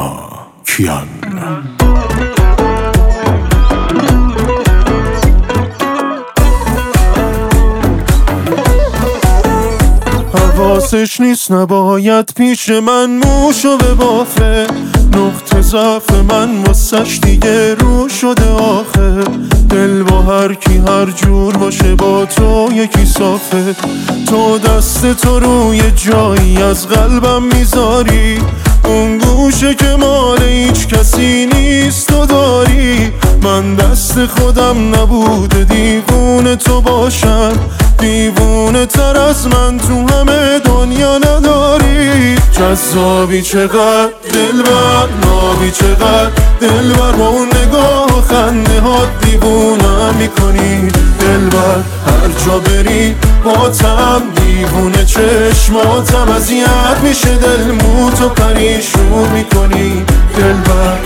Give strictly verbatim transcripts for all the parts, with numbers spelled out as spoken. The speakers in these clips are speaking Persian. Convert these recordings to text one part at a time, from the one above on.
نیما کیان. حواسش نیست نباید پیش من موشو ببافه، نقطه ضعف من واسش دیگه رو شده آخه. دل با هر کی هر جور باشه با تو یکی صافه. تو دست تو روی جایی از قلبم میذاری، اون گوشه که مال هیچ کسی نیست و داری. من دست خودم نبوده دیوونه تو باشم، دیوونه تر از من تو همه دنیا نداری. جذابی چقدر دلبر، نابی چقدر دلبر، با اون نگاه خنده ها دیوونم میکنی دلبر. هر جا بری باتم دیوونه چشماتم، اذیت میشه دلمو تو پریشون میکنی دلبر.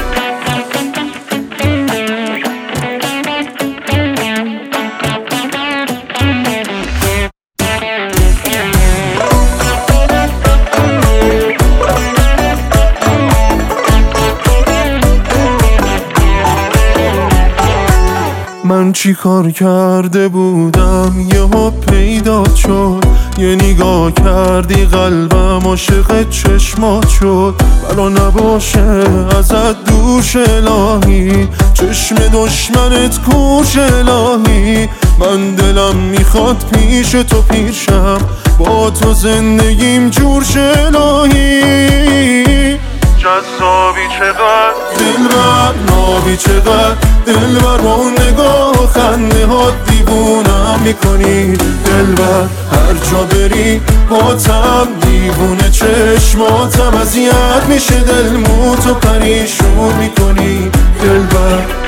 من چی کار کرده بودم یهو پیدا شد، یه نگاه کردی قلبم عاشق چشمات شد. بلا نباشه ازت دوش الهی، چشم دشمنت کوش الهی. من دلم میخواد پیش تو پیشم، با تو زندگیم جور شه الهی. جذابی چقدر دلبر، نابی چقدر دلبر، با اون نگاه خنده ها دیوونم میکنی دلبر. هر جا بری باتم دیوونه چشماتم، اذیت میشه دلمو تو پریشون میکنی دلبر.